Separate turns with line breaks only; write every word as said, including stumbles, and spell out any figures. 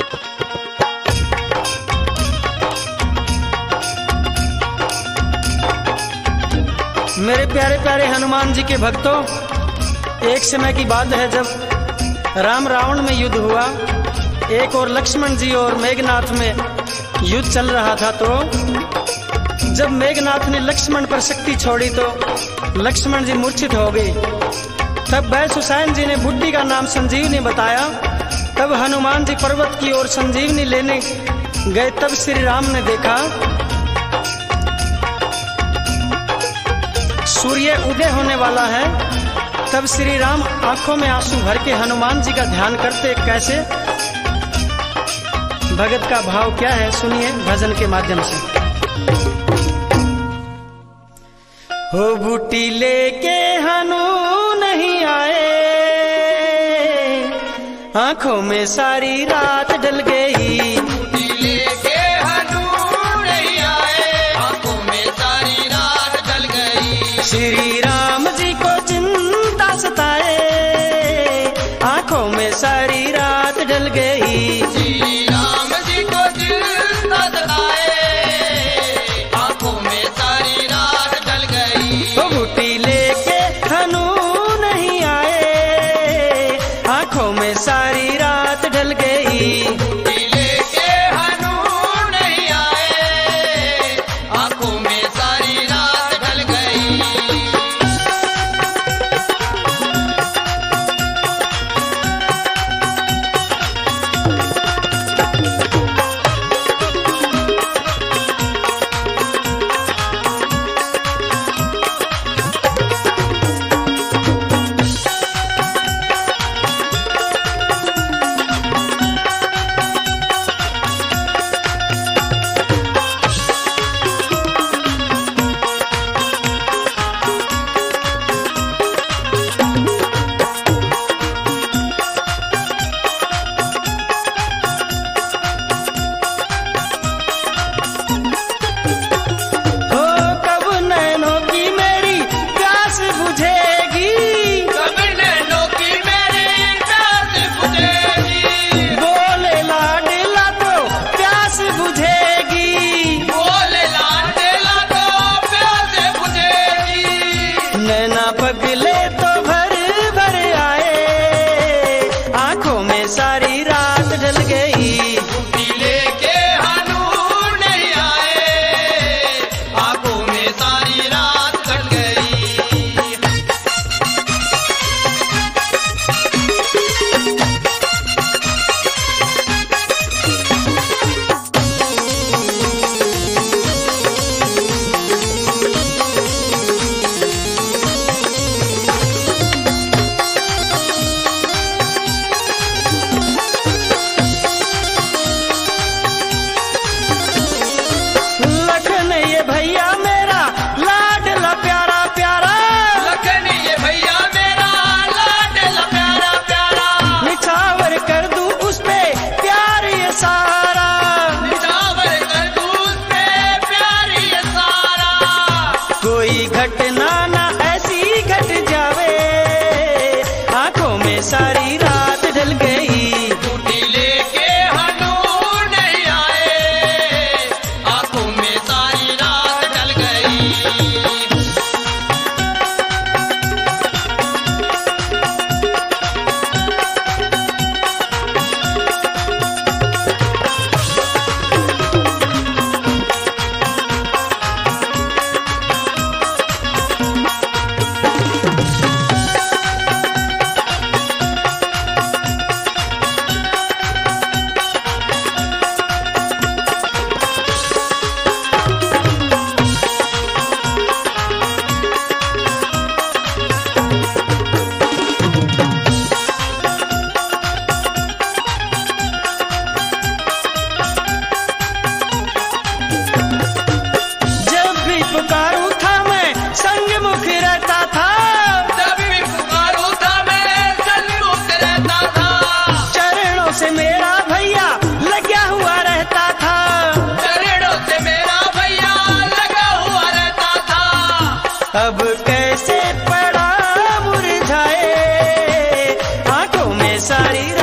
मेरे प्यारे प्यारे हनुमान जी के भक्तों, एक समय की बात है जब राम रावण में युद्ध हुआ। एक और लक्ष्मण जी और मेघनाथ में युद्ध चल रहा था। तो जब मेघनाथ ने लक्ष्मण पर शक्ति छोड़ी तो लक्ष्मण जी मूर्छित हो गए। तब बैस हुसैन जी ने बुड्ढी का नाम संजीवनी बताया। तब हनुमान जी पर्वत की ओर संजीवनी लेने गए। तब श्री राम ने देखा सूर्य उदय होने वाला है। तब श्री राम आंखों में आंसू भर के हनुमान जी का ध्यान करते। कैसे? भगत का भाव क्या है, सुनिए भजन के माध्यम से। हो बूटी लेके हनु नहीं आए, आंखों में सारी रात डल गई।
बूटी लेके हनु नहीं आए, आंखों में सारी रात डल गई।
श्री राम जी को चिंता सताए, आंखों में सारी रात डल गई।
श्री राम जी को चिंता सताए, आंखों में सारी रात डल गई।
वो बूटी लेके हनु नहीं आए, आंखों में सारी रात डल गई।
बूटी लेके हनु नहीं आए, आंखों में सारी रात डल गई।
पगले तो भर भर आए, आंखों में सारी रात डल गई।
बूटी लेके हनु नहीं आए, आंखों में सारी रात डल गई।
भैया मेरा लाडला प्यारा प्यारा,
लखन ये भैया मेरा लाडला प्यारा प्यारा।
निछावर कर दूं उस पे प्यार ये सारा,
निछावर कर दूं उस पे प्यार ये सारा।
कोई घटना ना ऐसी घट जावे, आंखों में सारी रात डल गई।
बूटी लेके हनु नहीं आए, आंखों में सारी रात डल गई।
पुकारूं था मैं संग मुख रहता था,
जब भी पुकारूं था मैं सन्मुख रहता था।
चरणों से मेरा भैया लगा हुआ रहता था,
चरणों से मेरा भैया लगा हुआ रहता था।
अब कैसे पड़ा मुरझाए, आंखों में सारी